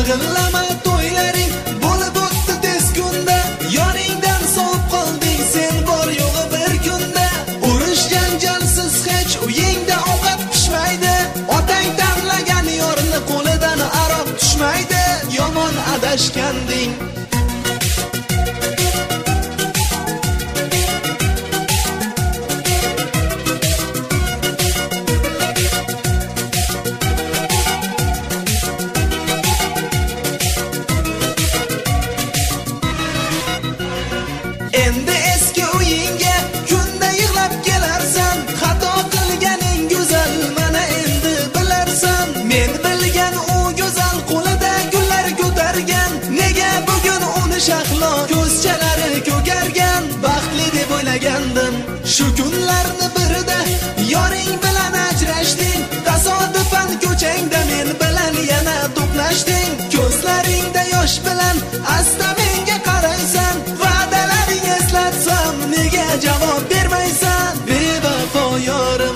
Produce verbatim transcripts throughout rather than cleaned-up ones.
Yig'lama to'ylaring bo'lib o'tdi tez kunda, yoningdan sovib qolding sen bor yo'g'i bir kunda. Urush janjalsiz hech uyingda ovqat pishmaydi, otang tanlagan yorni qo'lidan aroq tushmaydi. Yomon adashganding. Endi eski uyingga kunda yig'lab kelarsan, xato qilganing go'zal mana endi bilarsan. Men bilgan u go'zal qo'lida gullar ko'targan, nega bugun uni shahlo ko'zchalari ko'kargan. Baxtli deb o'ylagandim, shu kunlarni birida yoring bilan ajrashding. Tasodifan ko'changda men bilan yana to'qnashding. Ko'zlaringda yosh bilan asta menga qaraysan, va'dalaring eslatsam nega javob bermaysan bevafo yorim.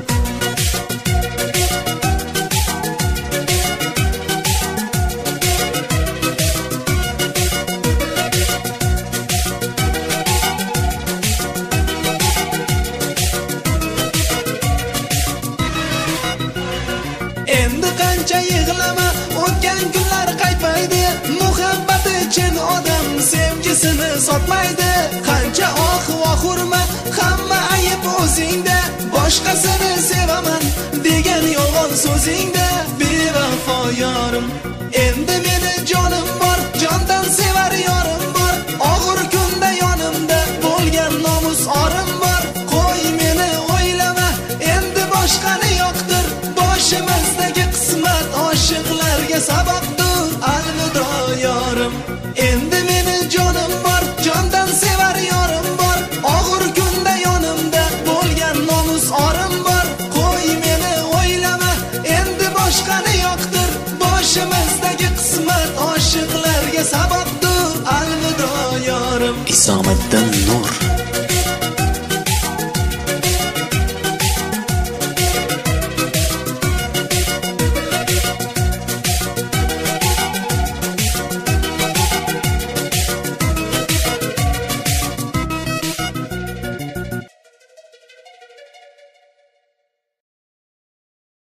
Endi qancha yig'lama, o'tgan kunlar qaytmaydi. Muhabbati chin odam sevgisini sotmaydi. Qancha oh-voh urma, hamma ayb o'zingda. Boshqasini sevaman degan yolg'on so'zingda bevafo yorim. Endi meni jonim bor, jondan sevar yorim bor. Og'ir kunda yonimda bo'lgan nomus orim bor. Qo'y meni o'ylama, endi boshqani yoqtir. Boshimizdagi qismat oshiqlarga saboqdir. Alvido yorim. Endi meni jonim bor, jondan sevar yorim bor. Og'ir kunda yonimda bo'lgan nomus orim bor. Qo'y meni o'ylama, endi boshqani yoqtir. Boshimizdagi qismat oshiqlarga saboqdir. Alvido yorim. Isomiddin Nur